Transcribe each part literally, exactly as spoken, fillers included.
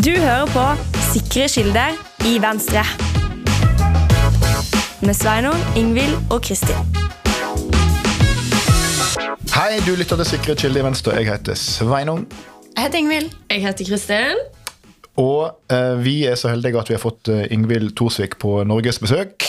Du hører på Sikre kilder i Venstre. Med Sveinung, Ingvild og Kristin. Hei, du lytter til Sikre kilder i Venstre. Jeg heter Sveinung. Jeg heter Ingvild. Jeg heter Kristin. Og eh, vi er så heldige at vi har fått eh, Ingvild Thorsvik på Norges besøk.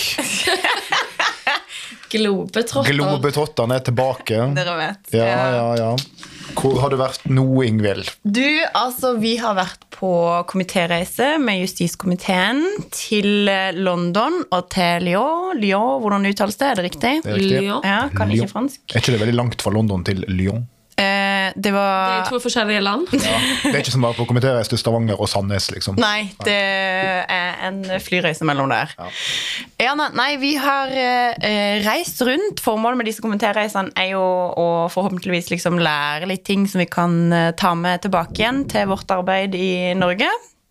Globetrotter. Globetrotterne er tilbake. Dere vet. Ja, ja, ja. Hvor har du vært nå, Ingvild? Du, altså, vi har vært på komitéreise med justiskomiteen til London og til Lyon. Lyon, hvordan uttales det? Er det riktig? Det er riktig. Lyon. Ja, kan Lyon. ikke fransk. Er ikke det veldig langt fra London til Lyon? Eh, det var... Det er to forskjellige land. Ja. Det er ikke som bare på komitéreise til Stavanger og Sandnes, liksom. Nei, det er en flyreise mellom der. Ja. Ja, nei, nei, vi har eh, reist rundt. Formålet med disse komitéreisene er jo å forhåpentligvis liksom lære litt ting som vi kan eh, ta med tilbake igjen til vårt arbeid i Norge.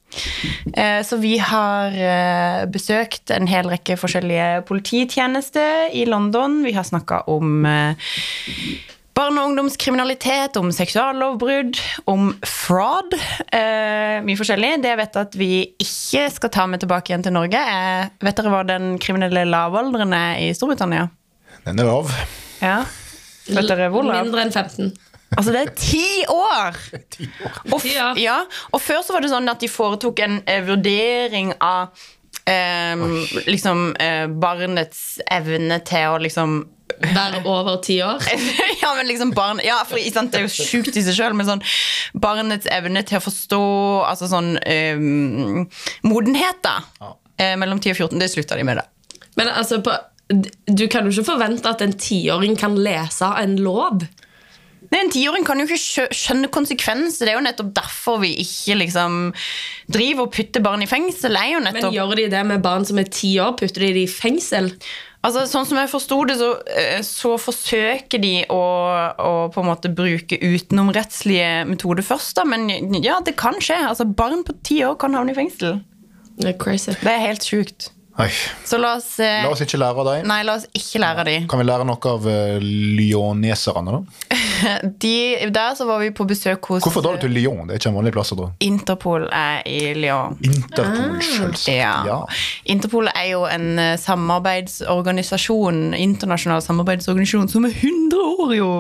Eh, så vi har eh, besøkt en hel rekke forskjellige polititjenester i London. Vi har snakket om eh, barne- og ungdomskriminalitet, om seksuallovbrudd, om fraud, eh, mye forskjellig. Det jeg vet at vi ikke skal ta med tilbake igjen til Norge er, vet dere hva den kriminelle lavalderen er i Storbritannia? Den er lav. Ja. Vet dere hvor lav? Mindre enn femten. Altså det er ti år! Ti år. Og, f- Ti år. ja, og før så var det sånn at de foretok en eh, vurdering av eh, liksom eh, barnets evne til å liksom Være over ti år. ja, men liksom barn, ja, for sant, det er jo sjukt i seg selv, men sånn barnets evne til å forstå, altså sånn um, modenhet da, Ja. eh, mellom ti og fjorten, det slutta de med da. Men altså, på, du kan jo ikke forvente at en tiåring kan lese en lov. Nei, en tiåring kan jo ikke skjø- skjønne konsekvenser, det er jo nettopp derfor vi ikke liksom driver og putter barn i fengsel, det er jo Men nettopp... gjør de det med barn som er ti år? Putter de det i fengsel? Altså, sånn som jeg forstod det, så, eh, så forsøker de å, å på en måte bruke utenomrettslige metoder først da, men ja, det kan skje. Altså, barn på ti år kan havne i fengsel. Det er crazy. Det er helt sjukt. Oi. Så la oss... eh, La oss ikke lære av deg. Nei, la oss ikke lære av de. Kan vi lære noe av uh, lyoneserne da? de. Der så var vi på besøk hos... Hvorfor drar du til Lyon? Det er ikke en vanlig plass å dra. Interpol er i Lyon. Interpol, selvsagt. Ja. Ja. Interpol er jo en eh, samarbeidsorganisasjon, internasjonal samarbeidsorganisasjon, som er hundre år jo.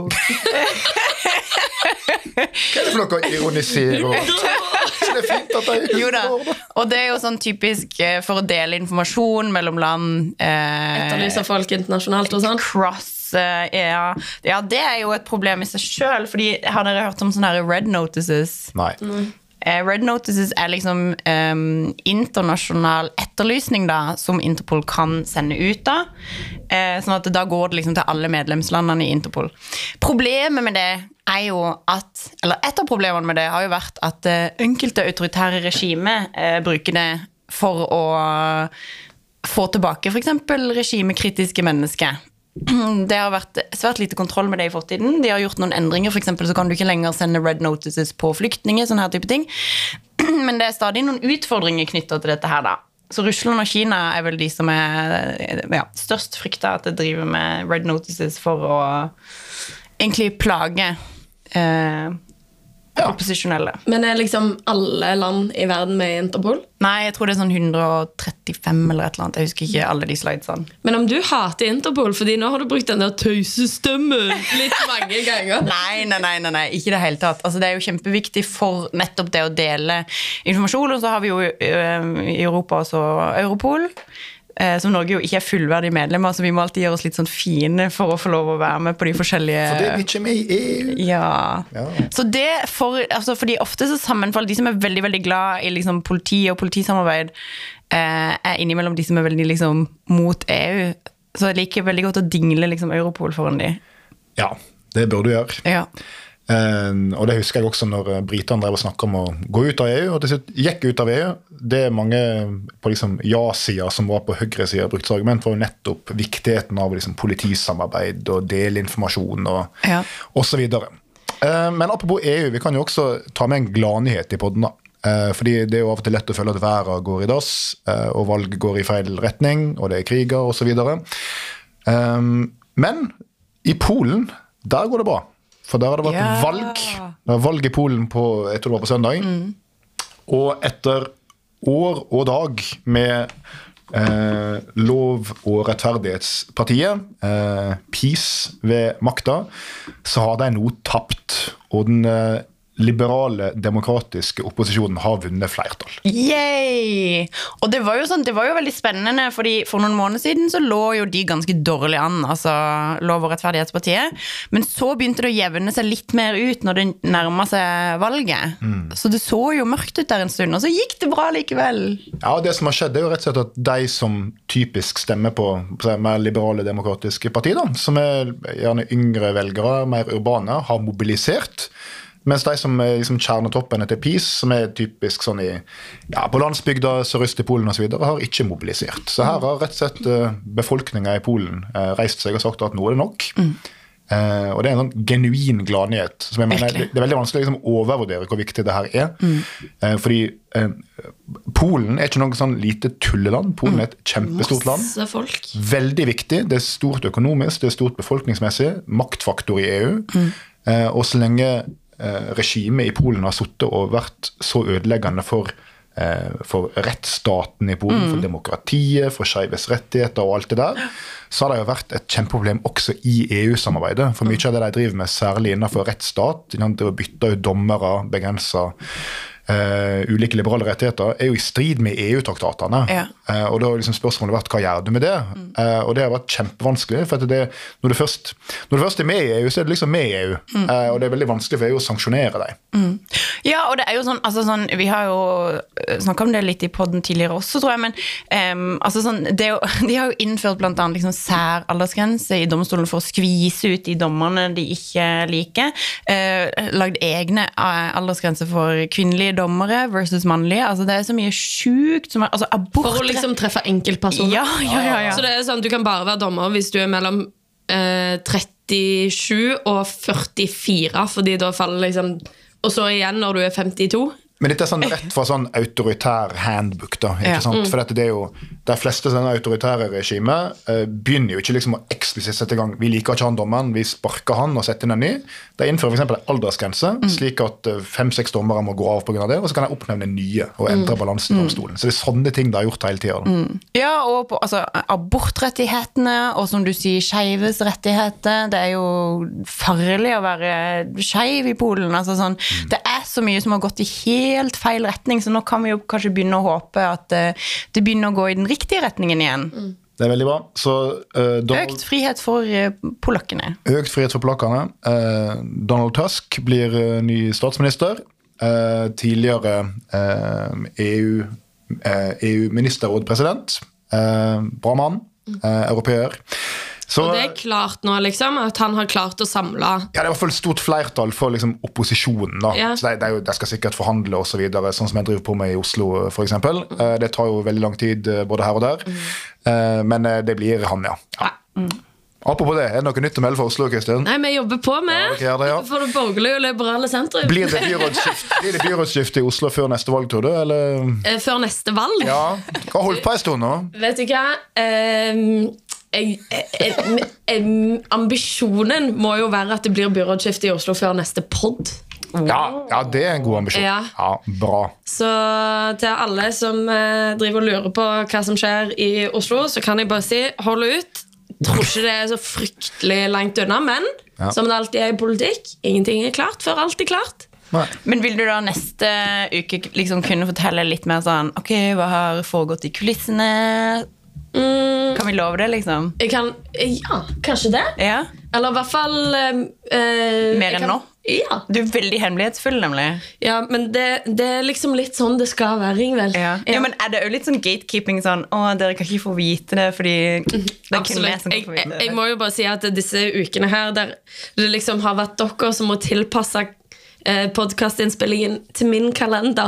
Hva er det for noe å ironisere over? Så det er fint at de Jo da, er og det er jo sånn typisk eh, for å dele informasjon mellom land. Eh, Etterlyser folk internasjonalt og sånn. Cross, eh, ja. ja, det er jo et problem i seg selv, fordi har dere hørt om sånne her red notices? Nei. Eh, Red notices er liksom um, internasjonal etterlysning da, som Interpol kan sende ut da. Eh, sånn at da går det liksom til alle medlemslandene i Interpol. Problemet med det er jo at, eller et av problemene med det har jo vært at eh, enkelte autoritære regimer eh, bruker det for å få tilbake for eksempel regimekritiske mennesker. Det har vært svært lite kontroll med det i fortiden. De har gjort noen endringer, for eksempel så kan du ikke lenger sende red notices på flyktninger, sånne her type ting. Men det er stadig noen utfordringer knyttet til dette her da. Så Russland og Kina er vel de som er ja, størst frykta at det driver med red notices for å egentlig plage eh, opposisjonelle. Men er liksom alle land i verden med i Interpol? Nei, jeg tror det er sånn hundre og trettifem eller et eller annet. Jeg husker ikke alle de slidesene. Men om du hater Interpol, fordi nå har du brukt den der tøysestemmen litt mange ganger. Nei, nei, nei, nei, nei, ikke det hele tatt. Altså, det er jo kjempeviktig for nettopp det å dele informasjon, og så har vi jo øh, i Europa også Europol, øh, som Norge jo ikke er fullverdig medlemmer, så vi må alltid gjøre oss litt sånn fine for å få lov å være med på de forskjellige... For det er vi ikke med i E U. Ja. Ja. Så det, for, altså, fordi ofte så sammenfaller de som er veldig, veldig glad i liksom, politi og politisamarbeid, eh, er innimellom de som er veldig liksom, mot E U. Så jeg liker veldig godt å dingle liksom, Europol foran de. Ja, det burde du gjøre. Ja. Uh, og det husker jeg også når Britene drev og snakket om å gå ut av E U, og til slutt gikk ut av E U. Det er mange på liksom ja-siden som var på høyre-siden brukte argument for nettopp viktigheten av liksom politisamarbeid og dele informasjon og, Ja. og så videre. Uh, men apropos E U, vi kan jo også ta med en gladnyhet i podden da. Uh, fordi det er jo av og til lett å føle at verden går i dass, uh, og valg går i feil retning, og det er kriger og så videre. Um, men i Polen, der går det bra. For der har det vært Ja. valg. Det var valg i Polen på, jeg tror det var på søndag. Mm. Og etter år og dag med eh, lov- og rettferdighetspartiet, eh, Peace ved makta, så har de nå tapt, og den eh, liberale, demokratiske opposisjonen har vunnet flertall. Yay! Og det var jo sånn, det var jo veldig spennende, fordi for noen måneder siden så lå jo de ganske dårlig an, altså Lov- og rettferdighetspartiet, men så begynte det å jevne seg litt mer ut når det nærmet seg valget. Mm. Så det så jo mørkt ut der en stund, og så gikk det bra likevel. Ja, det som har skjedd er jo rett og slett at de som typisk stemmer på, på mer liberale demokratiske partier, da, som er gjerne yngre velgere, mer urbane, har mobilisert. Mens de som er liksom kjernetoppene til Peace, som er typisk sånn i, ja, på landsbygda, sørøst i Polen og så videre, har ikke mobilisert. Så her har rett og slett befolkningen i Polen reist seg og sagt at nå er det nok. Mm. Eh, og det er en sånn genuin gladnyhet. Som jeg mener, det, det er veldig vanskelig å liksom overvurdere hvor viktig det her er. Mm. Eh, fordi eh, Polen er ikke noe sånn lite tulleland. Polen er et kjempestort land. Masse folk. Veldig viktig. Det er stort økonomisk, det er stort befolkningsmessig. Maktfaktor i E U. Mm. Eh, og så lenge regimet i Polen har suttet og vært så ødeleggende for, eh, for rettsstaten i Polen, mm. for demokratiet, for skeives rettigheter og alt det der, så har det jo vært et kjempeproblem også i E U-samarbeidet. For mye av det de driver med, særlig innenfor rettsstat, det å bytte ut dommere, begrense Uh, ulike liberale rettigheter, er jo i strid med E U-traktatene. Ja. Uh, og da har liksom spørsmålet vært, hva gjør du med det? Mm. Uh, og det har vært kjempevanskelig, for at det, når, du først, når du først er med i E U, så er det liksom med i E U. Mm. Uh, og det er veldig vanskelig for E U å sanksjonere deg. Mm. Ja, og det er jo sånn, altså sånn, vi har jo snakket om det litt i podden tidligere også, tror jeg, men um, altså sånn, det er jo, de har jo innført blant annet liksom sær aldersgrense i domstolen for å skvise ut de dommerne de ikke liker. Uh, lagd egne aldersgrenser for kvinnelige dommere versus mannlige, altså det er så mye sjukt som er, altså abort... For å liksom treffe enkeltpersoner. Ja, ja, ja, ja. Så det er sånn, du kan bare være dommer hvis du er mellom eh, trettisju og førtifire, fordi da faller liksom, og så igjen når du er femtito. Men dette er sånn rett fra sånn autoritær handbook da, ikke ja. sant? Mm. For dette, det er jo, de fleste sånne autoritære regimer uh, begynner jo ikke liksom å eksplisitt sette i gang, vi liker ikke han dommeren, vi sparker han og setter inn en ny. De innfører for eksempel en aldersgrense, mm. slik at uh, fem-seks dommere må gå av på grunn av det, og så kan de oppnevne nye og endre mm. balansen i domstolen. Så det er sånne ting de har gjort hele tiden. Mm. Ja, og på altså, abortrettighetene, og som du sier, skeives rettigheter, det er jo farlig å være skeiv i Polen, altså sånn, mm. det er så mye som har gått i helt feil retning, så nå kan vi jo kanskje begynne å håpe at uh, det begynner å gå i den riktige retningen igjen. Mm. Det er veldig bra. Så, uh, Donald, økt frihet for uh, polakkene. Økt frihet for polakkene. Uh, Donald Tusk blir uh, ny statsminister. Uh, tidligere uh, E U, uh, E U-ministerrådpresident. Uh, bra mann. Uh, europeer. Så, og det er klart nå, liksom, at han har klart å samle... Ja, det er i hvert fall stort flertall for liksom, opposisjonen. Da. Ja. Så de, de, de skal sikkert forhandle og så videre, sånn som jeg driver på med i Oslo, for eksempel. Mm. Det tar jo veldig lang tid, både her og der. Mm. Men det blir han, ja. ja. Mm. Apropos det, er det noe nytt å melde for Oslo, Kristin? Nei, vi jobber på med ja, det, ja. for det borgerlige og liberale sentrum. Blir det byrådsskift, blir det byrådsskift i Oslo før neste valg, tror du? Eller? Før neste valg? Ja, hva holdt på en stund nå? Vet du hva? Um, Jeg, jeg, jeg, ambisjonen må jo være at det blir byrådsskifte i Oslo før neste podd. Ja, ja, det er en god ambisjon. Ja. Ja, bra. Så til alle som eh, driver og lurer på hva som skjer i Oslo, så kan jeg bare si, hold ut. Tror ikke det er så fryktelig langt unna, men ja. Som det alltid er i politikk, ingenting er klart før alt er klart. Nei. Men vil du da neste uke liksom kunne fortelle litt mer sånn, ok, hva har foregått i kulissene? Mm. Kan vi love det, liksom? Jeg kan, ja, kanskje det. Ja. Eller i hvert fall eh, mer enn kan, nå? Ja. Du er veldig hemmelighetsfull, nemlig. Ja, men det, det er liksom litt sånn det skal være, Ingvild. Ja. Ja. Ja, men er det jo litt sånn gatekeeping, sånn, å, dere kan ikke få vite det, fordi det er kun jeg som kan få vite det. Jeg, jeg må jo bare si at disse ukene her, der det liksom har vært dere som må tilpasse podcastinnspillingen til min kalender.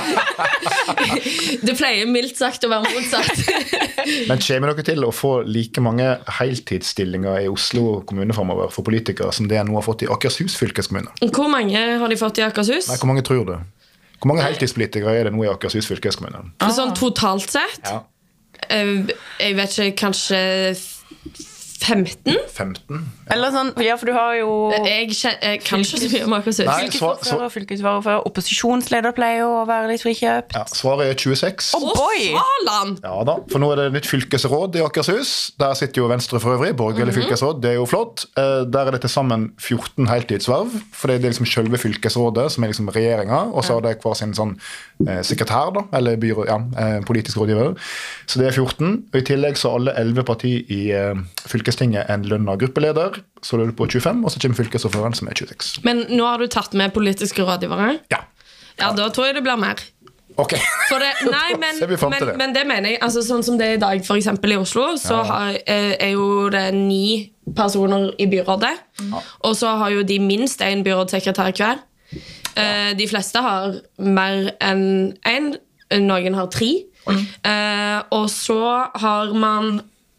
Det pleier mildt sagt å være motsatt. Men kommer dere til å få like mange heltidsstillinger i Oslo kommune fremover for politikere som det nå har fått i Akershus fylkeskommune? Hvor mange har de fått i Akershus? Nei, hvor mange tror du? Hvor mange heltidspolitikere er det nå i Akershus fylkeskommune? Ah. Sånn totalt sett? Ja. Jeg vet ikke, kanskje femten? femten? Eller sånn, ja, for du har jo Jeg, kjen- jeg kan ikke så mye om Akershus. Nei, svar, fylkesordfører, svar, fylkesvaraordfører, opposisjonsleder pleier jo å være litt frikjøpt. ja, svaret er tjueseks. Oh boy! Haaland! Ja da, for nå er det nytt fylkesråd i Akershus. Der sitter jo Venstre for øvrig, borgerlig fylkesråd, det er jo flott. Eh, Der er det til sammen fjorten heltidsverv, for det er liksom selve fylkesrådet som er liksom regjeringa, og så har det hver sin sånn eh, sekretær da, eller byrå, ja, eh, politisk rådgiver. Så det er fjorten, og i tillegg så har alle elleve partier i eh, fylkestinget en lønna gruppeleder, så det er på tjuefem, og så kommer fylkesordføreren som er tjueseks. Men nå har du tatt med politiske rådgivere. Ja, Ja, da tror jeg det blir mer. ok. For det, nei, men, ser vi frem til men, det. men det mener jeg altså, Sånn som det er i dag, for eksempel i Oslo, så Ja. har, eh, er jo det ni personer i byrådet. Og så har jo de minst en byrådssekretær hver. Eh, De fleste har mer enn én. Noen har tre. Eh, og så har man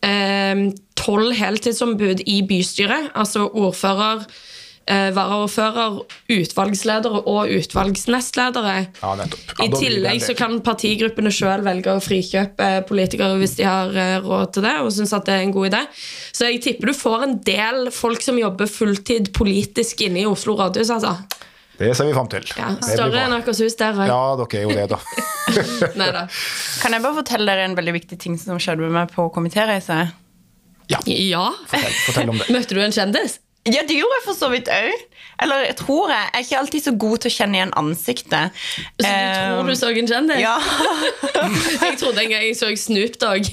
tolv heltidsombud i bystyret. Altså ordfører, eh, varaordfører, utvalgsledere og utvalgsnestledere. Ja, nettopp. Ja, I da blir det tillegg en så del. kan partigruppene selv velge å frikjøpe politikere hvis de har eh, råd til det, og synes at det er en god idé. Så jeg tipper du får en del folk som jobber fulltid politisk inne i Oslo rådhus, altså. Det ser vi frem til. Ja, Det blir større bra. enn Akershus der også. Ja, dere er jo det da. Neida. Kan jeg bare fortelle dere en veldig viktig ting som skjedde med meg på komitéreise? Ja, Ja. fortell, fortell om det. Møtte du en kjendis? Ja, det gjorde jeg for så vidt òg. Eller jeg tror jeg. Jeg er ikke alltid så god til å kjenne igjen ansiktet. Så du tror du så en kjendis? Ja. Jeg trodde en gang jeg så Snoop Dogg.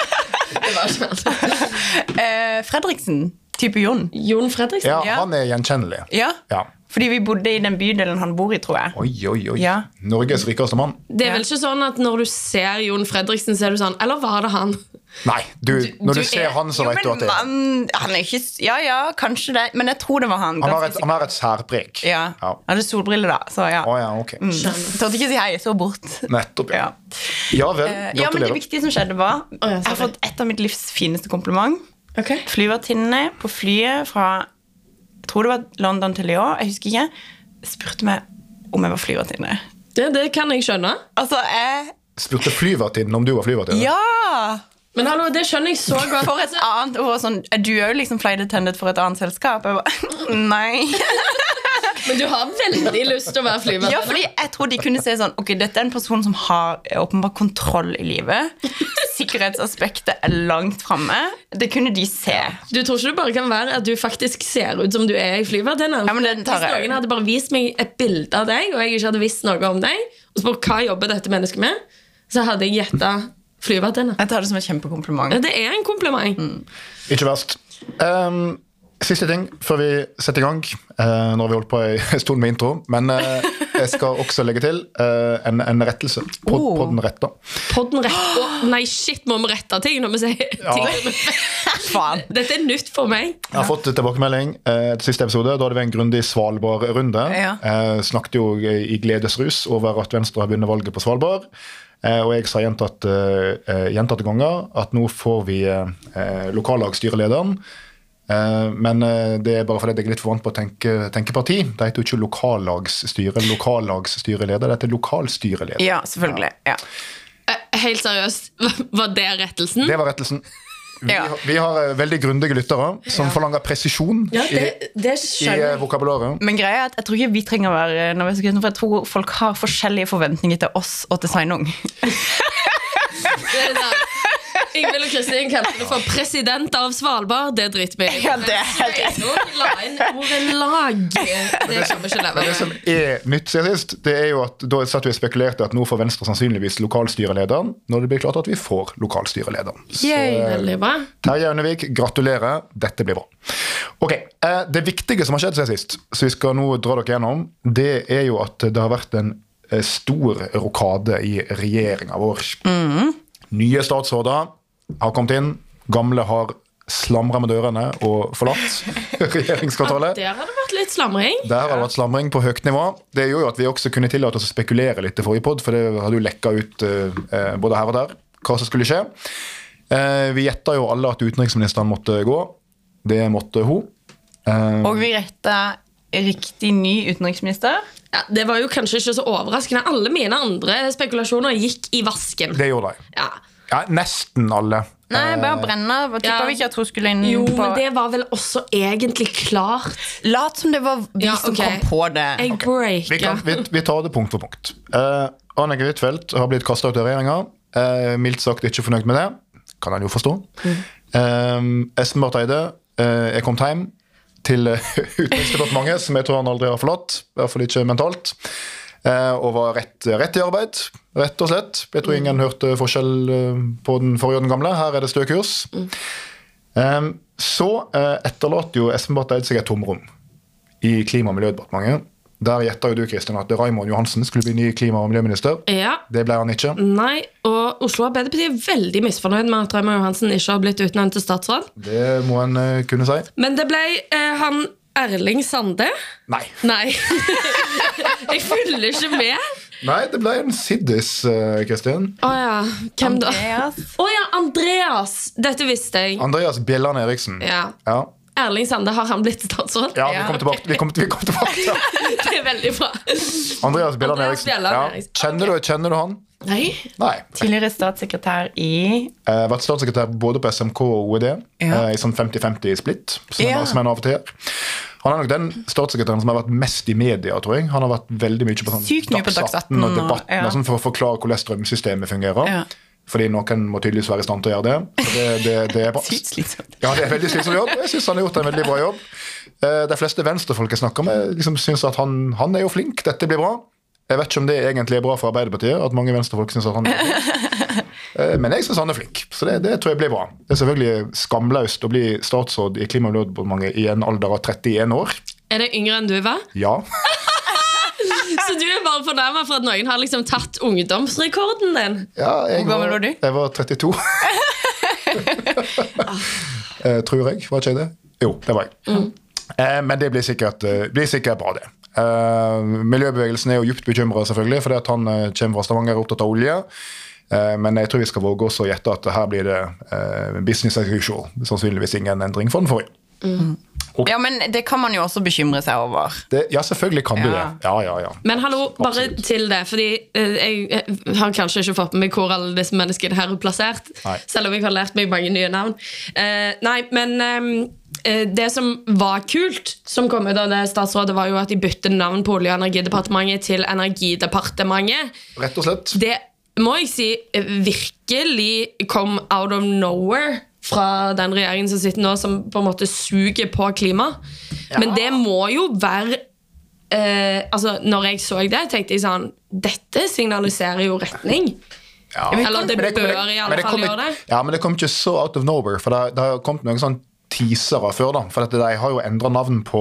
Det var ikke sant. Eh, Fredriksen. Type Jon. Jon Fredriksen? Ja, Ja. han er gjenkjennelig. Ja. Ja. Fordi vi bodde i den bydelen han bor i, tror jeg. Oi, oi, oi. Ja. Norges rikeste mann. Det er vel ikke sånn at når du ser Jon Fredriksen, så er du sånn, eller var det han? Nei, du, når du, Du ser er- han, så Jo, vet du at det er men han er ikke s- Ja, ja, kanskje det. Men jeg tror det var han. Han har ganske et, sikkert. han har et særpreg. Ja. Ja. Han hadde solbriller, da. Så ja. Å ja, ok. Mm. Tørte ikke si hei, så bort. Nettopp, ja. Ja. Ja vel, Eh, ja, men det gratulerer. viktige som skjedde, var Å, ja, jeg har sorry. fått et av mitt livs fineste kompliment. Ok. Flyvertinnene på flyet fra jeg tror det var London til Lyon, jeg husker ikke, spurte meg om jeg var flyvertinne. Det, det kan jeg skjønne. Altså, jeg Spurte flyvertinnen om du var flyvertinne? Ja! Men hallo, det skjønner jeg så godt. For et annet og sånn, er du jo liksom flight attendant for et annet selskap? Jeg bare, nei. Men du har veldig lyst til å være flyvertinne. Ja, fordi jeg tror de kunne se sånn, ok, dette er en person som har åpenbart kontroll i livet. Sikkerhetsaspektet er langt fremme. Det kunne de se. Du tror ikke det bare kan være at du faktisk ser ut som du er i flyvertinne? Ja, men den tar Hvis jeg. noen hadde bare vist meg et bilde av deg, og jeg ikke hadde visst noe om deg, og spurt hva jobber dette mennesket med, så hadde jeg gjettet flyvertinne. Jeg tar det som et kjempekompliment. Det er en kompliment. Ikke verst. Um, siste ting før vi setter i gang. Uh, nå har vi holdt på en stund med intro, men uh, jeg skal også legge til uh, en, en rettelse. Pod, Oh. podden retta. Podden rett Å, nei, shit, må vi rette ting når vi sier ting? Faen. Dette er nytt for meg. Jeg har fått tilbakemelding uh, til siste episode. Da hadde vi en grundig Svalbard-runde. Ja. Uh, snakket jo i gledesrus over at Venstre har vunnet valget på Svalbard. Uh, og jeg sa gjentatt, uh, gjentatte ganger at nå får vi uh, lokallagsstyrelederen. Uh, men uh, det er bare fordi jeg er litt for vant på å tenke, tenke parti. Det heter jo ikke lokallagsstyre, lokallagsstyreleder. Det heter lokalstyreleder. Ja, selvfølgelig. Ja. Eh, Helt seriøst, var det rettelsen? Det var rettelsen. Vi, Ja. har- vi har uh, veldig grundige lyttere som forlanger presisjon Ja, i, det, det i skjønner uh, jeg. vokabularet. Men greia er at jeg tror ikke vi trenger å være nervøse, for jeg tror folk har forskjellige forventninger til oss og til Sveinung. Det er det. Ingvild og Kristin kalte det for president av Svalbard. Det driter vi i. Ja, det er helt rett. Sveinung la inn ordet lag. Det kan vi ikke leve Men det som med. er nytt siden sist, det er jo at da satt vi og spekulerte at nå får Venstre sannsynligvis lokalstyrelederen, når det blir klart at vi får lokalstyrelederen. Så Yay. uh, Veldig bra. Terje Aunevik, gratulerer. Dette blir bra. Ok, eh, Det viktige som har skjedd siden sist, så vi skal nå dra dere gjennom, det er jo at det har vært en eh, stor rokade i regjeringa vår. Nye statsråder har kommet inn. Gamle har slamret med dørene og forlatt regjeringskvartalet. Der har det vært litt slamring. Der har det vært slamring på høyt nivå. Det gjorde jo at vi også kunne tillate oss å spekulere litt i forrige podd, for det hadde jo lekka ut eh, både her og der hva som skulle skje. Eh, vi gjetta jo alle at utenriksministeren måtte gå. Det måtte hun. Eh, Og vi retta riktig ny utenriksminister. Ja, det var jo kanskje ikke så overraskende. Alle mine andre spekulasjoner gikk i vasken. det gjorde de. Ja. Ja, nesten alle. Nei, bare brenne. Tipper Ja. vi ikke at hun skulle inn Jo, på men det var vel også egentlig klart. Lat som det var vi Ja, som ok. kom på det. Jeg Vi, breaker. kan, vi, vi tar det punkt for punkt. Uh, Annike Huitfeldt har blitt kastet ut av regjeringen. Uh, mildt sagt ikke fornøyd med det. Kan han jo forstå. Mm. Um, Espen Barth Eide uh, er kommet hjem til uh, Utenriksdepartementet, som jeg tror han aldri har forlatt. I hvert fall ikke mentalt. Uh, og var rett, rett i arbeid, rett og slett. Jeg tror ingen hørte forskjell uh, på den forrige og den gamle. Her er det stø kurs. Um, så uh, etterlater jo Espen Barth Eide seg et tomrom i Klima- og miljødepartementet. Der gjetter jo du, Kristin, at Raymond Johansen skulle bli ny klima- og miljøminister. Ja. Det ble han ikke. Nei, og Oslo Arbeiderparti er veldig misfornøyd med at Raymond Johansen ikke har blitt utnevnt til statsråd. Det må en uh, kunne si. Men det ble eh, han Erling Sande. Nei. Nei. Jeg følger ikke med. Nei, det ble en siddis, uh, Kristin. Å ja. Hvem da? Andreas. Å ja, Andreas. Dette visste jeg. Andreas Bjelland Eriksen. Ja. Ja. Erling Sande, har han blitt statsråd? Ja, vi Ja, kommer tilbake, vi kommer, vi kommer tilbake til han. Det er veldig bra. Andreas Bjelland Andreas Eriksen. Bjelland Ja. Eriksen. Kjenner, du, kjenner du han? Nei. Nei. Tidligere statssekretær i Jeg har vært statssekretær både på S M K og O E D, Ja. eh, i sånn femti femti split, som, Ja. som en av og til gjør. Han er nok den statssekretæren som har vært mest i media, tror jeg. Han har vært veldig mye på sånn Sykt mye på Dags atten og og- debatten, ja. sånn for å forklare hvordan strømsystemet fungerer. Ja. Fordi noen må tydeligvis være i stand til å gjøre det. Så det, det, det er bra. Sykt slitsomt. Ja, det er veldig slitsom jobb. Jeg synes han har gjort en veldig bra jobb. Eh, De fleste venstrefolk jeg snakker med, liksom synes at han, han er jo flink, dette blir bra. Jeg vet ikke om det egentlig er bra for Arbeiderpartiet, at mange venstrefolk synes at han er flink. Eh, Men jeg synes han er flink, så det, det tror jeg blir bra. Det er selvfølgelig skamløst å bli statsråd i Klima- og miljødepartementet i en alder av trettien år. Er det yngre enn du var? Ja. Så du er bare fornærmet for at noen har liksom tatt ungdomsrekorden din? ja jeg Hvor gammel var du? Jeg var trettito. eh, tror jeg, var ikke jeg det? Jo, det var jeg. Mm. Eh, men det blir sikkert, eh, blir sikkert bra, det. Eh, miljøbevegelsen er jo djupt bekymret, selvfølgelig, fordi at han eh, kommer fra Stavanger og er opptatt av olje. Eh, men jeg tror vi skal våge også å gjette at her blir det eh, business as usual. Sannsynligvis ingen endring for den forrige. Ja, men det kan man jo også bekymre seg over. Det, ja, selvfølgelig kan du Ja. det. Ja, ja, ja. Men hallo, bare Absolutt. til det, fordi eh, jeg, jeg har kanskje ikke fått med meg hvor alle disse menneskene her er plassert, Nei. selv om jeg har lært meg mange nye navn. Eh, nei, men eh, det som var kult, som kom ut av det statsrådet, var jo at de bytte navn på Olje- og energidepartementet til Energidepartementet. Rett og slett. Det må jeg si eh, virkelig kom out of nowhere fra den regjeringen som sitter nå, som på en måte suger på klima. Men det må jo være eh, altså, når jeg så det, tenkte jeg sånn, dette signaliserer jo retning. Ja. Eller det Men bør men i alle men fall kom gjøre ikke- det. Ja, men det kom ikke så out of nowhere, for det, det har kommet noen sånn teasere før da, for at de har jo endret navn på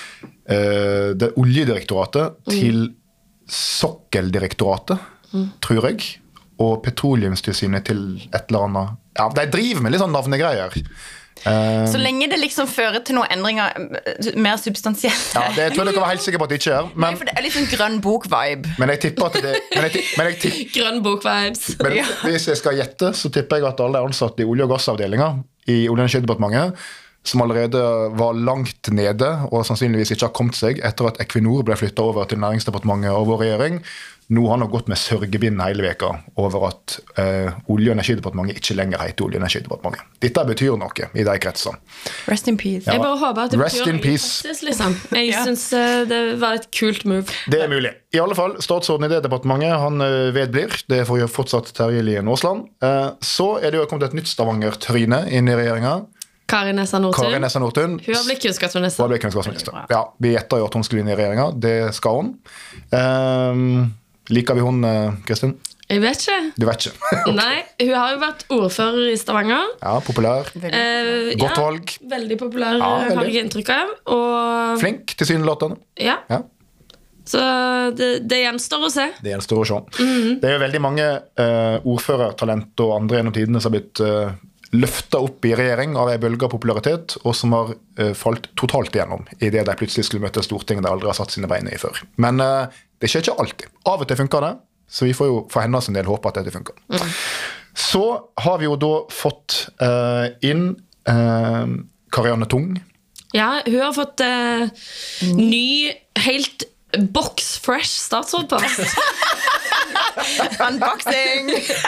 uh, det oljedirektoratet Mm. til Sokkeldirektoratet, tror jeg, og Petroleumstilsynet til et eller annet. Ja, de driver med litt sånn navnegreier. Eh, Så lenge det liksom fører til noen endringer eh, mer substansielt. ja, det tror jeg dere var helt sikre på at det ikke gjør, Nei, men, for det er litt sånn grønn bok-vibe. men jeg tipper at det men jeg, tipp- men jeg tipp, Grønn bok-vibes. Men hvis jeg skal gjette, så tipper jeg at alle ansatte i olje- og gassavdelinga i Olje- og energidepartementet, som allerede var langt nede og sannsynligvis ikke har kommet seg etter at Equinor ble flyttet over til Næringsdepartementet av vår regjering, nå har nok gått med sørgebind hele veka over at eh, Olje- og energidepartementet ikke lenger heter Olje- og energidepartementet. Dette betyr noe i de kretsene. Rest in peace. Jeg bare håper at det Rest betyr in noe peace. praktisk, liksom. Jeg Ja. synes eh, det var et kult move. Det er mulig. I alle fall, statsråden i det departementet, han eh, vedblir. Det får jo fortsatt Terje Lien Aasland. Eh, så er det jo kommet et nytt Stavanger-tryne inn i regjeringa. Kari Nessa Nordtun. Kari Nessa Nordtun. Hun har blitt kunnskapsminister. Hun har blitt kunnskapsminister. Ja, vi gjetter jo at hun skulle inn i regjeringa. Det skal hun. Um, liker vi hun, eh, Kristin? Jeg vet ikke. Du vet ikke. Nei, hun har jo vært ordfører i Stavanger. Ja, populær. Eh, Godt ja, valg. Veldig populær, Ja, har veldig. jeg inntrykk av. Og Flink, tilsynelatende. ja, Ja, så det, det gjenstår å se. det gjenstår å se. Det er jo veldig mange uh, ordførertalent og andre gjennom tidene som har blitt uh, løfta opp i regjering av ei bølge av popularitet, og som har uh, falt totalt igjennom i det de plutselig skulle møte Stortinget de aldri har satt sine bein i før. Men uh, det skjer ikke alltid. Av og til funker det, så vi får jo for hennes del håpe at dette funker. Mm. Så har vi jo da fått uh, inn uh, Karianne Tung. Ja, hun har fått eh, ny, helt box fresh statsrådpost. Unboxing!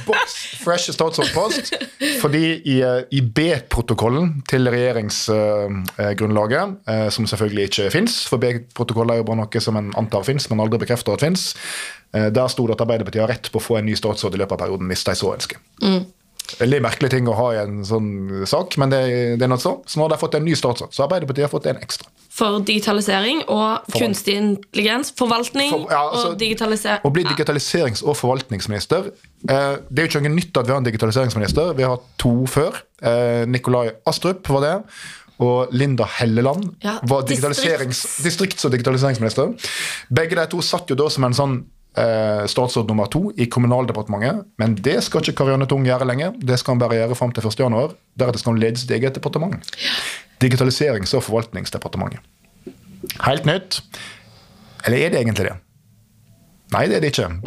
fresh statsrådspost, fordi i, i B-protokollen til regjeringsgrunnlaget, uh, uh, som selvfølgelig ikke finnes, for B-protokollet er jo bare noe som en antar finnes, men aldri bekrefter at finnes, uh, der stod det at Arbeiderpartiet har rett på å få en ny statsråd i løpet av perioden hvis de så ønsker. Mm. Veldig merkelig ting å ha i en sånn sak, men det, det er noe så. Så nå har de fått en ny statsråd, så Arbeiderpartiet har fått en ekstra. For digitalisering og Forvalt. kunstig intelligens, forvaltning For, ja, altså, og digitalisering. Å bli digitaliserings- og forvaltningsminister, eh, det er jo ikke noe nytt at vi har en digitaliseringsminister. Vi har to før. Eh, Nikolai Astrup var det, og Linda Helleland ja, var digitaliserings, distrikts- og digitaliseringsminister. Begge de to satt jo da som en sånn statsråd nummer to i Kommunaldepartementet, men det skal ikke Karianne Tung gjøre lenger. Det skal han bare gjøre frem til første januar. Deretter skal han lede sitt eget departement. Digitaliserings- og forvaltningsdepartementet. Helt nytt. Eller er det egentlig det? Nei, det er det ikke.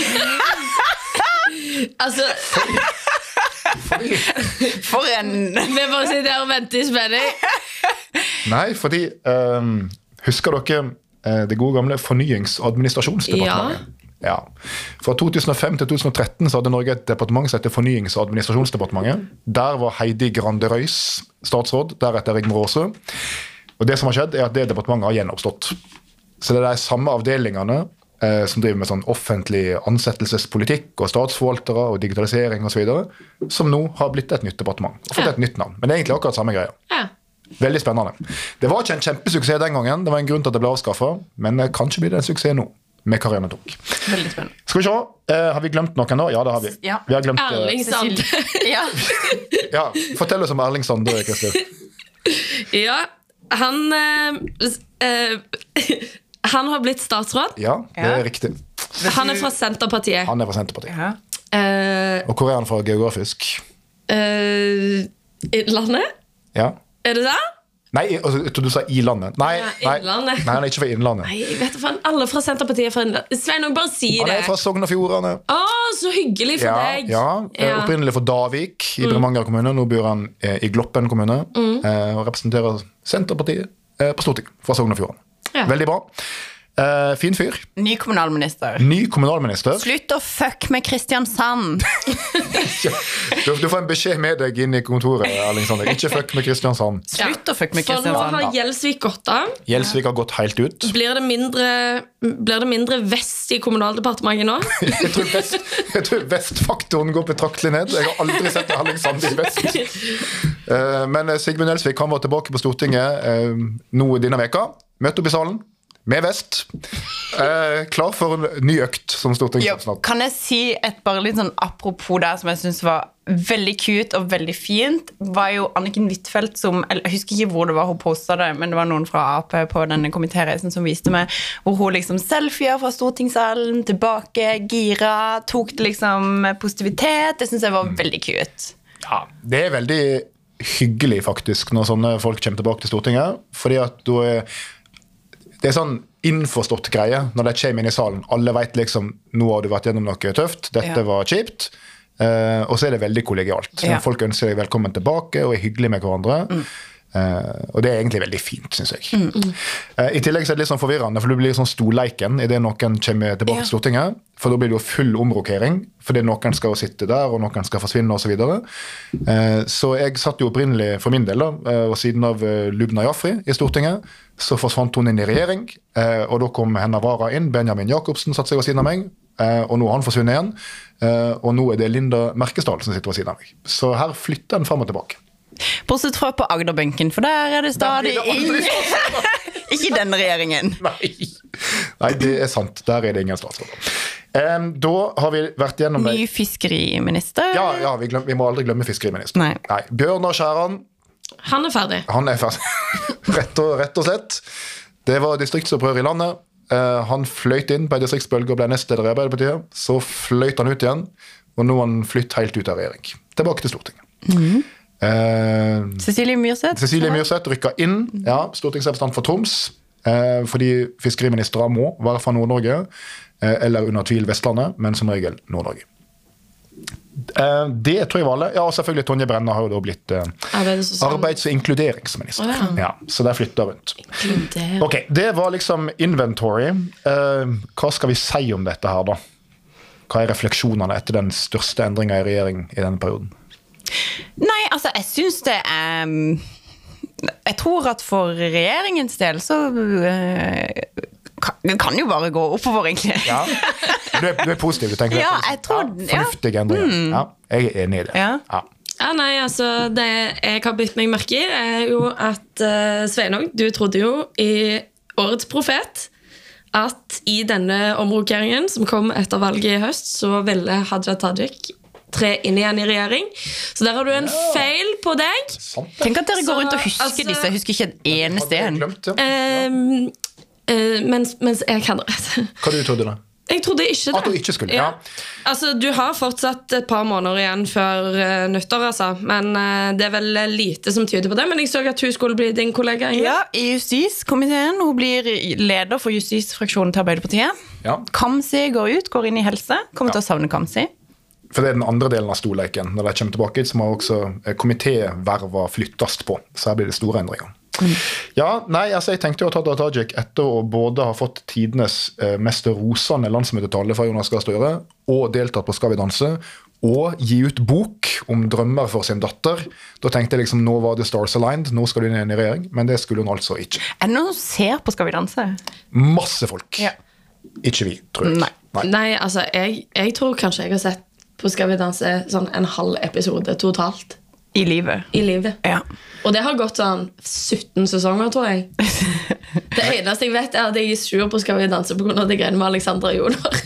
altså... Fordi... For en... Vi bare sitter her og venter i spenning. Nei, fordi um, husker dere det gode gamle fornyings- og administrasjonsdepartementet. Ja. Ja. Fra to tusen og fem til to tusen og tretten så hadde Norge et departement som heter Fornyings- og administrasjonsdepartementet. Der var Heidi Grande Røys statsråd, deretter Rigmor Aasø. Og det som har skjedd er at det departementet har gjenoppstått. Så det er de samme avdelingene eh, som driver med sånn offentlig ansettelsespolitikk og statsforvaltere og digitalisering og så videre, som nå har blitt et nytt departement. Og fått ja. et nytt navn. Men det er egentlig akkurat samme greia. Ja. Veldig spennende. Det var ikke en kjempesuksess den gangen, det var en grunn til at det ble avskaffet, men kanskje blir det en suksess nå, med Karianne Tung. Veldig spennende. Skal vi se, eh, har vi glemt noen nå? Ja, det har vi. Ja. Vi har glemt... Erling Sande. ja. ja, fortell oss om Erling Sande, Kristin. Ja, han... Eh, eh, han har blitt statsråd. Ja, det er riktig. Han er fra Senterpartiet. Han er fra Senterpartiet. Ja. Eh, Og hvor er han fra geografisk? Eh, I landet? Ja. Er det det? Nei, altså, jeg tror du sa i landet. Nei, ja, nei, innlandet. nei, han er ikke fra innlandet. Nei, jeg vet ikke, alle fra Senterpartiet er fra innlandet. Svein, bare si det. Han er fra Sogn og Fjordane. Åh, så hyggelig for ja, deg. Ja, ja. Opprinnelig for Davik i Bremanger kommune. Nå bor han eh, i Gloppen kommune mm. eh, og representerer Senterpartiet eh, på Stortinget fra Sogn og Fjordane. Ja. Veldig bra. Uh, fin fyr. Ny kommunalminister. Ny kommunalminister. Slutt å fuck med Kristiansand. ja, du, du får en beskjed med deg inn i kontoret, Erling Sande. Ikke fuck med Kristiansand. Slutt å fuck med Kristiansand. For nå har Gjelsvik gått av. Gjelsvik har gått helt ut. Blir det mindre, blir det mindre vest i Kommunaldepartementet nå? jeg, tror vest, jeg tror vestfaktoren går betraktelig ned. Jeg har aldri sett Erling Sande i vest. Uh, men Sigmund Gjelsvik han var tilbake på Stortinget uh, nå denne veka. Møtte opp i salen. Med vest. Eh, klar for en ny økt som stortingsrepresentant. Kan jeg si et bare litt sånn apropos der som jeg synes var veldig cute og veldig fint, var jo Anniken Huitfeldt som, eller jeg husker ikke hvor det var hun postet det, men det var noen fra A P på denne komitéreisen som viste meg, hvor hun liksom selfier fra stortingssalen, tilbake, gira, tok det liksom positivitet. Det synes jeg var veldig cute. Ja, det er veldig hyggelig faktisk når sånne folk kommer tilbake til Stortinget, fordi at du er det er sånn innforstått greie når de kommer inn i salen. Alle vet liksom, nå har du vært gjennom noe tøft, dette ja. var kjipt, uh, og så er det veldig kollegialt. Ja. Folk ønsker deg velkommen tilbake og er hyggelige med hverandre. Mm. Uh, og det er egentlig veldig fint, synes jeg. Mm, mm. Uh, I tillegg så er det litt sånn forvirrende, for det blir sånn storleiken i det noen kommer tilbake ja. til Stortinget, for da blir det jo full omrokering, fordi noen skal sitte der, og noen skal forsvinne, og så videre. Uh, så jeg satt jo opprinnelig for min del, da, uh, og siden av uh, Lubna Jaffri i Stortinget, så forsvant hun inn i regjering, uh, og da kom henne vara inn, Benjamin Jakobsen satt seg ved siden av meg, uh, og nå har han forsvunnet igjen, uh, og nå er det Linda Merkesdal som sitter ved siden av meg. Så her flytter han frem og tilbake. Bortsett fra på Agderbenken, for der er det stadig ingen. Ikke denne regjeringen. Nei. Nei, det er sant. Der er det ingen statsråder. Um, da har vi vært gjennom... Ny fiskeriminister. Ja, ja vi, glem, vi må aldri glemme fiskeriminister. Nei. Nei. Bjørnar Skjæran. Han er ferdig. Han er ferdig. rett, og, rett og slett. Det var distriktsopprør i landet. Uh, han fløyt inn på en distriktsbølge og ble nestleder i Arbeiderpartiet. Så fløyt han ut igjen, og nå har han flytt helt ut av regjering. Tilbake til Stortinget. Mhm. Uh, Cecilie Myrseth Cecilie Myrseth rykket inn, ja, stortingsrepresentant for Troms, uh, fordi fiskeriministere må være fra Nord-Norge, uh, eller under tvil Vestlandet, men som regel Nord-Norge. Uh, det tror jeg var alle. Ja, og selvfølgelig Tonje Brenna har jo da blitt uh, arbeids- og inkluderingsminister. Oh, ja. Ja, så der flytter rundt. Inkluder. Ok, det var liksom inventory. Uh, hva skal vi si om dette her da? hva er refleksjonene etter den største endringen i regjering i denne perioden? Nei, altså, jeg synes det er... Jeg tror at for regjeringens del så uh, kan, kan jo bare gå oppover, egentlig. Ja, du er, du er positiv, du tenker ja, det jeg tror, ja, fornuftige endringer. Mm. Ja, jeg er enig i det. Ja. Ja. Ja, nei, altså, det jeg har bytt meg merke i er jo at uh, Sveinung, du trodde jo i Årets profet at i denne omrokeringen som kom etter valget i høst, så ville Hadia Tajik tre inn igjen i regjering. Så der har du en ja. feil på deg. Sant. Tenk at dere så, går rundt og husker altså, disse. Jeg husker ikke en eneste en. Glemt, ja. Um, uh, mens, mens jeg kan rett. Hva du trodde da? Jeg trodde ikke det. At du ikke skulle, ja. ja. Altså, du har fortsatt et par måneder igjen før uh, nyttår, altså. Men uh, det er vel lite som tyder på det. Men jeg så at hun skulle bli din kollega. Ja, i justiskomiteen. Hun blir leder for justisfraksjonen til Arbeiderpartiet. Ja. Kamzy går ut, går inn i helse. Kommer ja. til å savne Kamzy. For det er den andre delen av storleiken. Når de kommer tilbake, så må også komitéverva flyttes på. Så her blir det store endringer. Mm. Ja, nei, altså jeg tenkte jo at Hadia Tajik etter å både ha fått tidenes eh, mest rosende landsmøtetale fra Jonas Gahr Støre, og deltatt på Skal vi danse, og gi ut bok om drømmer for sin datter. Da tenkte jeg liksom, nå var det stars aligned, nå skal du inn i regjering, men det skulle hun altså ikke. Er det noen som ser på Skal vi danse? Masse folk. Ja. Ikke vi, tror jeg. Nei, nei. nei altså, jeg, jeg tror kanskje jeg har sett på Skal vi danse sånn en halv episode totalt. I livet. I livet. Ja. Og det har gått sånn sytten sesonger, tror jeg. Det eneste jeg vet er at jeg er sur på Skal vi danse på grunn av det greiene med Alexandra Joner.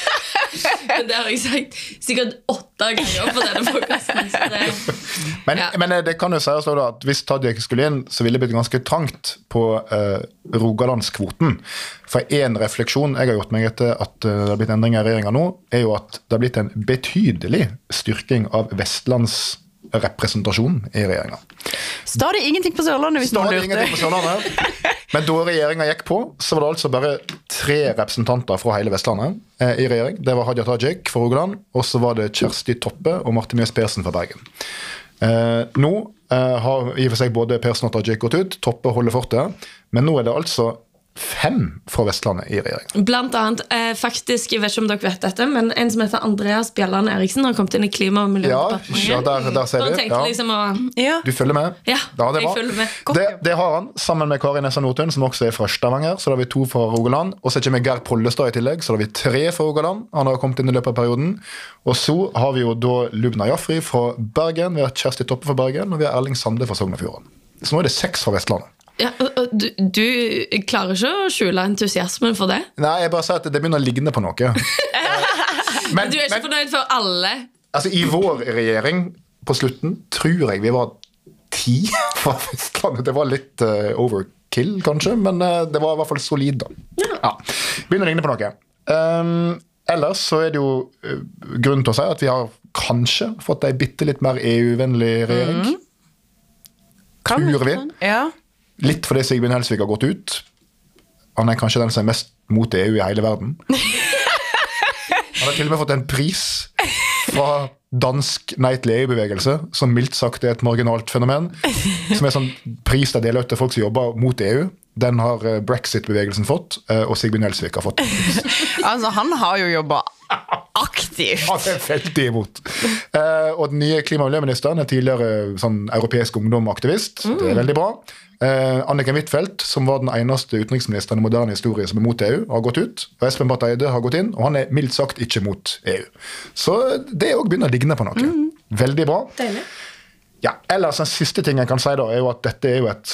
Men det har jeg sagt sikkert åtte ganger på denne podcasten. Det, men, ja. men det kan jo sies at hvis Tajik skulle inn, så ville det blitt ganske trangt på uh, Rogalandskvoten. For en refleksjon jeg har gjort meg etter at uh, det har blitt endringer i regjeringen nå, er jo at det har blitt en betydelig styrking av Vestlands representasjon i regjeringen. Stadig ingenting på Sørlandet hvis noen lurte. Ingenting på Sørlandet. Men da regjeringen gikk på, så var det altså bare tre representanter fra hele Vestlandet eh, i regjering. Det var Hadia Tajik fra Rogaland, og så var det Kjersti Toppe og Marte Mjøs Persen fra Bergen. Eh, nå eh, har i og for seg både Persen og Tajik gått ut, Toppe holder fortet, men nå er det altså fem fra Vestlandet i regjeringen. Blant annet, eh, faktisk, jeg vet ikke om dere vet dette, men en som heter Andreas Bjelland Eriksen har kommet inn i Klima- og Miljødepartementet. Ja, der, der ser vi. Ja. Liksom å... ja. Du følger med? Ja, ja det jeg følger med. Det, det har han, sammen med Kari Nessa Nordtun, som også er fra Stavanger, så da har vi to fra Rogaland, og så kommer Gerd Pollestad i tillegg, så da har vi tre fra Rogaland, han har kommet inn i løpet av perioden, og så har vi jo da Lubna Jaffri fra Bergen, vi har Kjersti Toppe fra Bergen, og vi har Erling Sande fra Sogn og Fjordane. Så nå er det seks fra Vestlandet. Ja, og du, du klarer ikke å skjule entusiasmen for det? Nei, jeg bare sier at det begynner å ligne på noe. Men du er ikke men, fornøyd for alle? Altså, i vår regjering på slutten tror jeg vi var ti fra Vestlandet. Det var litt uh, overkill, kanskje, men uh, det var i hvert fall solid da. Ja. Ja, begynner å ligne på noe. Um, ellers så er det jo uh, grunn til å si at vi har kanskje fått en bitte litt mer E U-vennlig regjering. Mm. Tror vi. Ja. Litt fordi Sigbjørn Helsvik har gått ut. Han er kanskje den som er mest mot E U i hele verden. Han har til og med fått en pris fra dansk nei til E U-bevegelse, som mildt sagt er et marginalt fenomen, som er sånn pris der deler ut til folk som jobber mot E U. Den har Brexit-bevegelsen fått, og Sigbjørn Helsvik har fått. Altså, han har jo jobbet aktivt. Han er veldig imot. Uh, og den nye klima- og miljøministeren er tidligere sånn europeisk ungdomaktivist. Mm. Det er veldig bra. Uh, Anniken Huitfeldt, som var den eneste utenriksministeren i moderne historie som er mot E U, har gått ut. Og Espen Barth Eide har gått inn, og han er mildt sagt ikke mot E U. Så det også begynner å ligne på noe. Mm. Veldig bra. Deilig. Ja, ellers den siste ting jeg kan si da, er jo at dette er jo et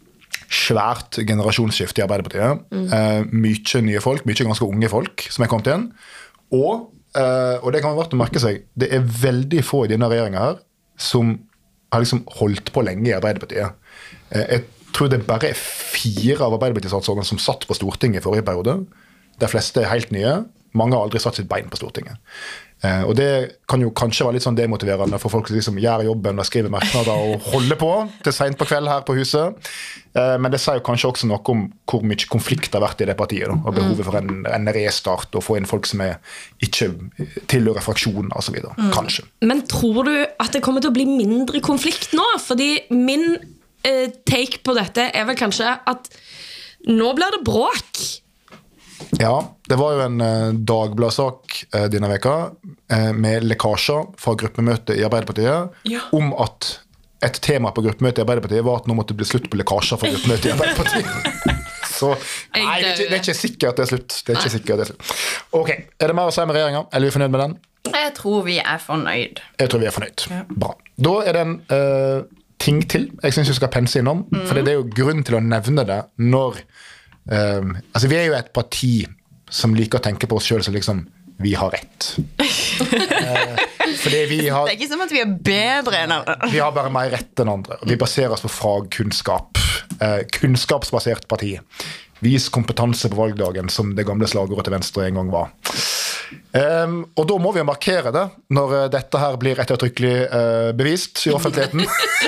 svært generasjonsskift i Arbeiderpartiet. Mm. Uh, mye nye folk, mye ganske unge folk som er kommet inn. Og, uh, og det kan være verdt å merke seg, det er veldig få i denne regjeringen her som har liksom holdt på lenge i Arbeiderpartiet. Uh, jeg tror det bare er fire av Arbeiderpartiet-satsordene som satt på Stortinget i forrige periode. De fleste er helt nye. Mange har aldri satt sitt bein på Stortinget. Uh, og det kan jo kanskje være litt sånn demotiverende for folk som liksom gjør jobben og skriver merknader og holder på til sent på kveld her på huset. Uh, men det sier jo kanskje også noe om hvor mye konflikt det har vært i det partiet, da, og behovet for en, en restart og få inn folk som er ikke tilhører fraksjonen og så videre. Mm. Kanskje. Men tror du at det kommer til å bli mindre konflikt nå? Fordi min uh, take på dette er vel kanskje at nå blir det bråk. Ja, det var jo en eh, dagbladsak eh, denne veka eh, med lekkasjer fra gruppemøtet i Arbeiderpartiet Ja. om at et tema på gruppemøtet i Arbeiderpartiet var at nå måtte det bli slutt på lekkasjer fra gruppemøtet i Arbeiderpartiet. Så nei, det er, ikke, det er ikke sikkert det er slutt. Det er ikke sikkert det er slutt. Ok, er det mer å si med regjeringen? Eller er vi fornøyd med den? Jeg tror vi er fornøyd. Jeg tror vi er fornøyd. Ja. Bra. Da er det en uh, ting til jeg synes vi skal pense innom, mm. for det er jo grunn til å nevne det når um, altså vi er jo et parti som liker å tenke på oss selv som liksom vi har rett. uh, fordi vi har, det er ikke som at vi er bedre enn andre. Vi har bare mer rett enn andre. Vi baserer oss på fagkunnskap. Uh, kunnskapsbasert parti. Vis kompetanse på valgdagen, som det gamle slagordet til Venstre en gang var. Um, og da må vi markere det når uh, dette her blir ettertrykkelig uh, bevist i offentligheten.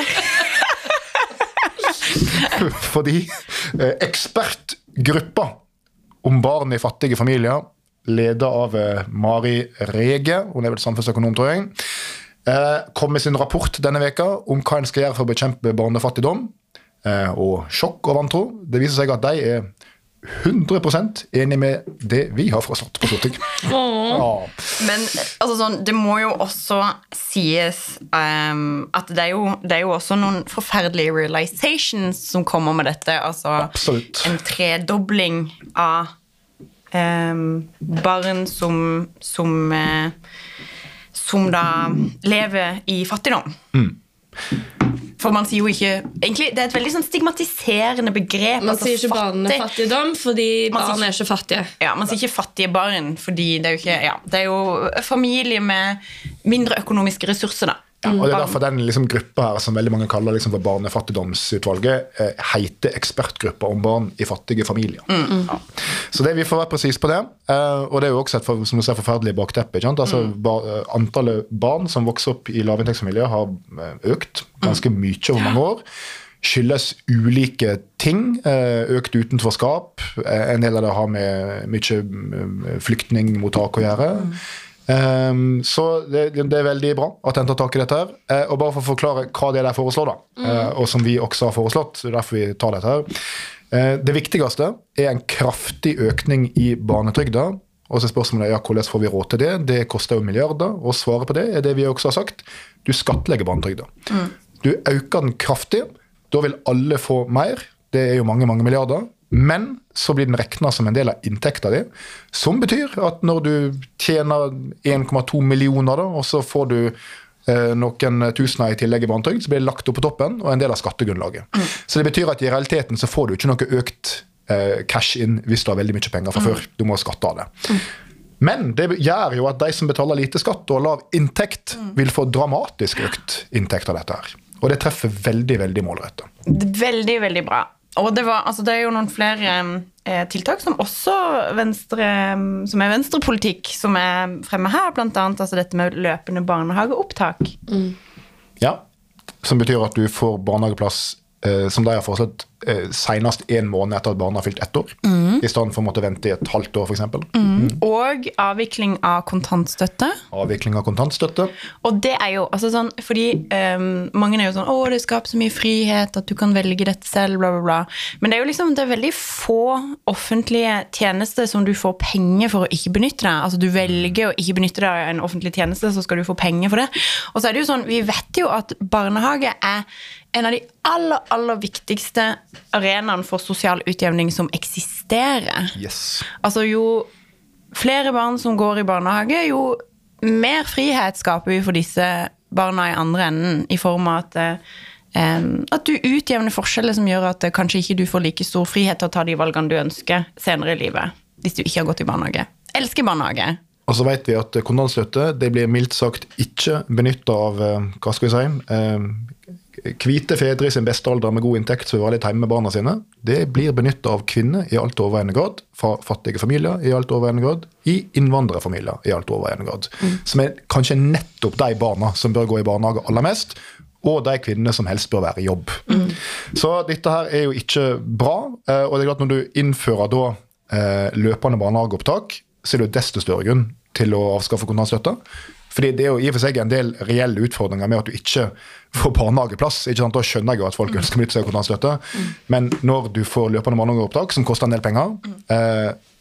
Fordi uh, ekspertgruppa om barn i fattige familier, ledet av uh, Mari Rege, hun er vel samfunnsøkonom, tror jeg, uh, kom med sin rapport denne veka om hva en skal gjøre for å bekjempe barnefattigdom. Uh, og sjokk og vantro. Det viser seg at de er hundre prosent enig med det vi har foreslått på Stortinget. Ja. Men altså, sånn, det må jo også sies um, at det er, jo, det er jo også noen forferdelige realizations som kommer med dette. Altså Absolutt. En tredobling av um, barn som, som, uh, som da lever i fattigdom. Mm. For man sier jo ikke egentlig, det er et veldig sånn stigmatiserende begrep. Man altså, sier ikke fattig. barnefattigdom fordi Man barn sier- er ikke fattige. Ja, man sier ikke fattige barn, fordi det er jo ikke, ja, det er jo familie med mindre økonomiske ressurser da. Ja, og det er derfor den liksom, gruppa her, som veldig mange kaller liksom, for barnefattigdomsutvalget, eh, heiter ekspertgruppa om barn i fattige familier. Mm. Ja. Så det vi får være precis på det, eh, og det er jo også et for, som du ser, forferdelig bakteppe. Ikke sant? Altså, mm. ba, antallet barn som vokser opp i lavinntektsfamilier har økt ganske mye over mange år. Skyldes ulike ting, økt utenforskap, en del av det har med mye flyktningmottak å gjøre. Mm. Um, så det, det er veldig bra at en tar tak i dette her. Uh, og bare for å forklare hva det er de foreslår da, mm. uh, og som vi også har foreslått, det er derfor vi tar dette her. Uh, det viktigste er en kraftig økning i barnetrygda, og så spørsmålet er ja, hvordan får vi råd til det? Det koster jo milliarder, og svaret på det er det vi også har sagt. Du skattlegger barnetrygda. Mm. Du øker den kraftig, da vil alle få mer, det er jo mange, mange milliarder, men så blir den reknet som en del av inntekten din, som betyr at når du tjener en komma to millioner, da, og så får du eh, noen tusener i tillegg i barnetrygd, så blir det lagt opp på toppen, og en del av skattegrunnlaget. Mm. Så det betyr at i realiteten så får du ikke noe økt eh, cash inn hvis du har veldig mye penger fra mm. før. Du må skatte av det. Mm. Men det gjør jo at de som betaler lite skatt og lav inntekt, mm. vil få dramatisk økt inntekt av dette her. Og det treffer veldig, veldig målrettet. Veldig, veldig bra. Og det, var, altså det er jo noen flere eh, tiltak som også Venstre, som er venstrepolitikk, som er fremme her, blant annet altså dette med løpende barnehageopptak. Mm. Ja, som betyr at du får barnehageplass eh, som de har foreslått eh, senest en måned etter at barnet har fylt ett år, mm. i stedet for å måtte vente i et halvt år, for eksempel. Mm. Mm. Og avvikling av kontantstøtte. Avvikling av kontantstøtte. Og det er jo, altså sånn, fordi um, mange er jo sånn, å, det skaper så mye frihet, at du kan velge dette selv, bla, bla, bla. Men det er jo liksom, det er veldig få offentlige tjenester som du får penger for å ikke benytte deg. Altså du velger å ikke benytte deg av en offentlig tjeneste, så skal du få penger for det. Og så er det jo sånn, vi vet jo at barnehage er en av de aller, aller viktigste arenaene for sosial utjevning som eksisterer. Yes. Altså jo flere barn som går i barnehage, jo mer frihet skaper vi for disse barna i andre enden, i form av at, um, at du utjevner forskjeller som gjør at kanskje ikke du får like stor frihet til å ta de valgene du ønsker senere i livet, hvis du ikke har gått i barnehage. Elsker barnehage. Og så vet vi at kontantstøtte, det blir mildt sagt ikke benyttet av, hva skal vi si, hvite fedre i sin beste alder med god inntekt som var litt hjemme med barna sine. Det blir benyttet av kvinner i alt overveiende grad, fra fattige familier i alt overveiende grad, i innvandrerfamilier i alt overveiende grad. Mm. Som er kanskje nettopp de barna som bør gå i barnehage aller mest, og de kvinnene som helst bør være i jobb. Mm. Så dette her er jo ikke bra, og det er klart når du innfører da løpende barnehageopptak, så er det jo desto større grunn til å avskaffe kontantstøtte. Fordi det er jo i og for seg en del reelle utfordringer med at du ikke får barnehageplass. Ikke sant? Da skjønner jeg jo at folk ønsker å benytte seg av kontantstøtte. Mm. Men når du får løpende barnehageopptak, som koster en del penger, eh,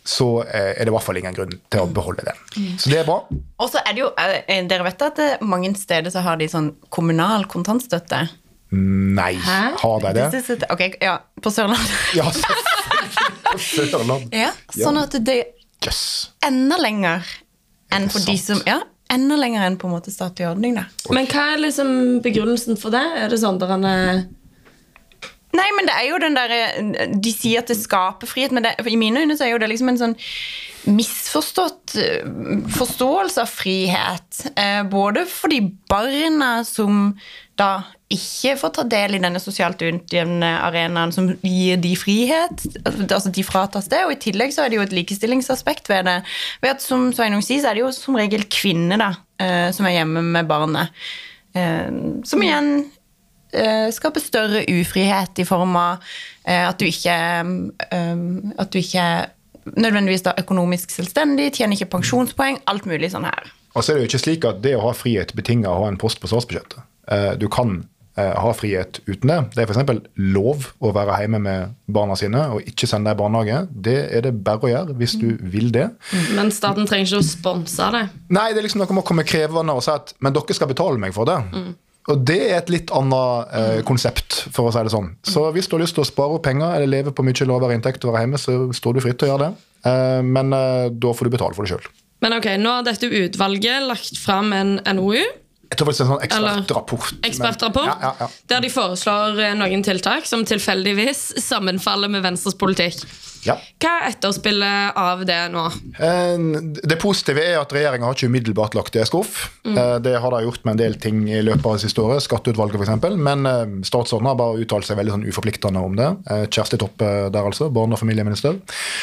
så er det i hvert fall ingen grunn til å beholde det. Så det er bra. Og så er det jo, dere vet at mange steder så har de sånn kommunal kontantstøtte? Nei, Hæ? har de det? det? Ok, ja, på Sørlandet. Ja, selvfølgelig. På Sørland. Ja, sånn at det Yes. enda lenger enn for de sant? som, ja, enda lenger enn på en måte statlig ordning da. Men hva er liksom begrunnelsen for det? Er det sånn der han er... Nei, men det er jo den der, de sier at det skaper frihet, men det, i mine øyne så er jo det liksom en sånn misforstått forståelse av frihet, eh, både for de barna som da ikke får ta del i denne sosialt utjevnende arenaen som gir de frihet, altså de fratas det, og i tillegg så er det jo et likestillingsaspekt ved det, ved at som Sveinung sier, så er det jo som regel kvinner da, eh, som er hjemme med barnet, eh, som igjen eh, skaper større ufrihet i form av eh, at du ikke eh, at du ikke nødvendigvis da økonomisk selvstendig, tjener ikke pensjonspoeng, alt mulig sånn her. Og så er det jo ikke slik at det å ha frihet betinger å ha en post på statsbudsjettet. Du kan ha frihet uten det. Det er for eksempel lov å være hjemme med barna sine og ikke sende deg i barnehage. Det er det bare å gjøre hvis du vil det. Men staten trenger ikke å sponse det. Nei, det er liksom noe med å komme krevende og si at men dere skal betale meg for det. Mm. Og det er et litt annet eh, konsept, for å si det sånn. Så hvis du har lyst til å spare opp penger eller leve på mye lavere inntekt og være hjemme, så står du fritt til å gjøre det. Eh, men eh, da får du betale for det selv. Men ok, nå har dette utvalget lagt frem en N O U. Jeg tror faktisk det er en sånn ekspertrapport. Eller, ekspertrapport, men, ja, ja, ja. Der de foreslår noen tiltak som tilfeldigvis sammenfaller med Venstres politikk. Ja. Hva er etterspillet av det nå? Det positive er at regjeringen har ikke umiddelbart lagt det i skuff. Mm. Det har de gjort med en del ting i løpet av det siste året, skatteutvalget for eksempel, men statsråden har bare uttalt seg veldig sånn uforpliktende om det. Kjersti Toppe der altså, barne- og familieminister.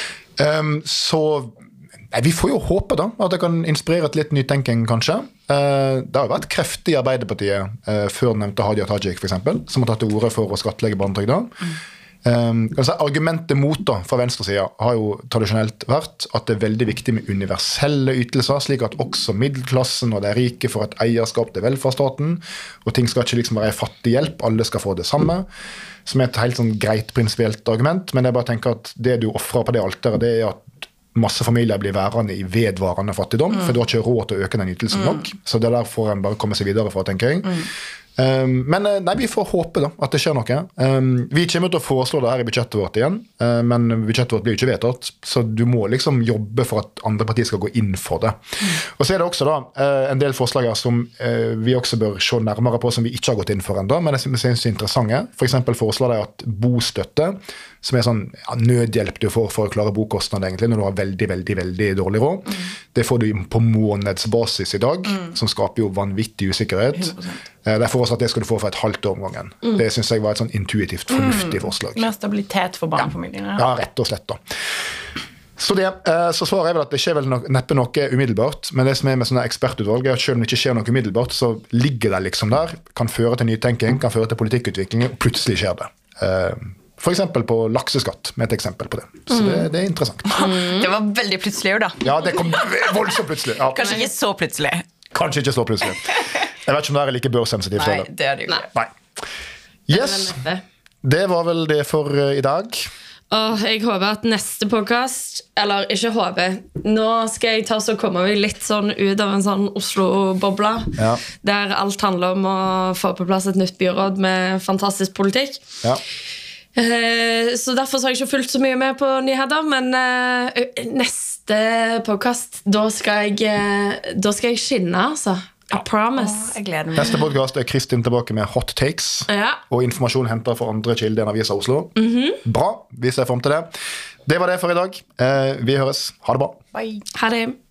Så nei, vi får jo håpe da, at det kan inspirere til litt nytenking kanskje. Det har jo vært kreftig i Arbeiderpartiet før nevnte Hadia Tajik for eksempel, som har tatt til orde for å skattlegge barnetrygda. Mm. Um, altså argumentet mot da, fra venstresiden har jo tradisjonelt vært at det er veldig viktig med universelle ytelser, slik at også middelklassen og de rike får et eierskap til velferdsstaten, og ting skal ikke liksom være fattig hjelp, alle skal få det samme, som er et helt sånn greit prinsipielt argument, men jeg bare tenker at det du offrer på det alteret, det er at masse familier blir værende i vedvarende fattigdom, mm. for du har ikke råd til å øke den ytelsen nok, mm. så det der får en bare komme seg videre fra, tenker jeg. Mm. Um, men nei, vi får håpe da, at det skjer noe. Um, vi kommer til å foreslå det her i budsjettet vårt igjen, uh, men budsjettet vårt blir jo ikke vedtatt, så du må liksom jobbe for at andre partier skal gå inn for det. Mm. Og så er det også da, uh, en del forslag her som uh, vi også bør se nærmere på, som vi ikke har gått inn for enda, men jeg synes er interessante. For eksempel foreslår de at bostøtte, som er sånn ja, nødhjelp du får for å klare bokostnad egentlig, når du har veldig, veldig, veldig dårlig råd. Mm. Det får du på månedsbasis i dag, mm. som skaper jo vanvittig usikkerhet. hundre prosent. Derfor også at det skal du få for et halvt år om gangen. Mm. Det synes jeg var et sånn intuitivt fornuftig forslag. Mer stabilitet for barnefamiliene. Ja. ja, rett og slett da. Så, det, så svaret er vel at det skjer vel no- neppe noe umiddelbart, men det som er med sånne ekspertutvalg er at selv om det ikke skjer noe umiddelbart, så ligger det liksom der, kan føre til nytenking, kan føre til politikkutvikling, og plutselig skjer det. For eksempel på lakseskatt, med et eksempel på det. Så det, det er interessant. Mm. Det var veldig plutselig jo da. Ja, det kom voldsomt plutselig. Ja. Kanskje ikke så plutselig. Kanskje ikke så plutselig. Jeg vet ikke om det er like børsensitivt. Nei, det er det jo. Nei. Yes, det var vel det for uh, i dag. Åh, jeg håper at neste podcast, eller ikke håper, nå skal jeg ta så komme meg litt sånn ut av en sånn Oslo-bobla, ja. Der alt handler om å få på plass et nytt byråd med fantastisk politikk. Ja. Så derfor har jeg ikke fulgt så mye med på nyheter, men neste podcast, da skal jeg, da skal jeg skinne, altså. I promise. Åh, jeg gleder meg. Neste podcast er Kristin tilbake med hot takes, ja. Og informasjon hentet fra andre kilder enn Avisa Oslo. Mm-hmm. Bra, vi ser frem til det. Det var det for i dag. Vi høres. Ha det bra. Bye. Ha det.